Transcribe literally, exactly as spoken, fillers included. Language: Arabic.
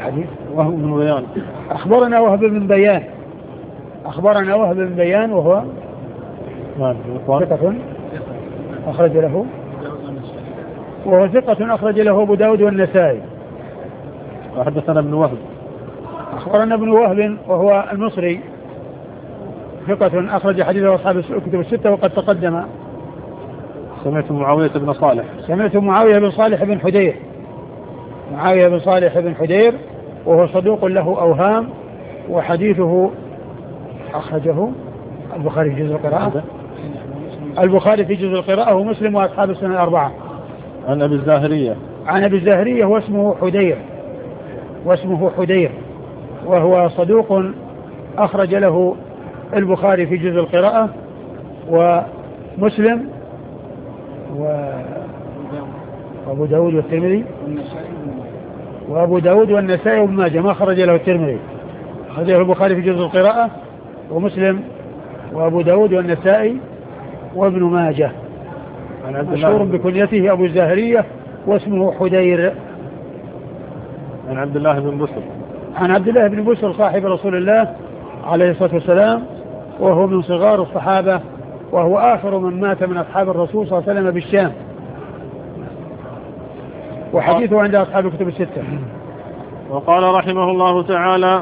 الحديث؟ وهب بن بيان. أخبرنا وهب بن بيان أخبرنا وهب بن بيان وهو ثقة أخرج له وهو ثقة أخرج له أبو داود والنسائي. وحدثنا ابن وهب أخبرنا ابن وهب وهو المصري ثقة أخرج حديثه أصحاب الكتب الستة وقد تقدم. سمعت معاوية بن صالح سمعت معاوية بن صالح بن حدير معاوية بن صالح بن حدير وهو صدوق له أوهام وحديثه أخرجه البخاري في جزء القراءة البخاري في جزء القراءة ومسلم وأصحاب السنة الأربعة. عن أبي الزاهرية عن أبي الزاهرية واسمه حدير واسمه حدير وهو صدوق أخرج له البخاري في جزء القراءة ومسلم وأبو داود والترمذي وأبو داود والنسائي وابن ماجه ما خرج له الترمذي خرجه البخاري في جزء القراءة ومسلم وأبو داود والنسائي وابن ماجه. مشهور بكنيته أبو الزاهرية واسمه حدير. عن عبد الله بن بسر عن عبد الله بن بسر صاحب رسول الله عليه الصلاة والسلام وهو من صغار الصحابة وهو آخر من مات من أصحاب الرسول صلى الله عليه وسلم بالشام وحديثه عند أصحاب الكتب الستة. وقال رحمه الله تعالى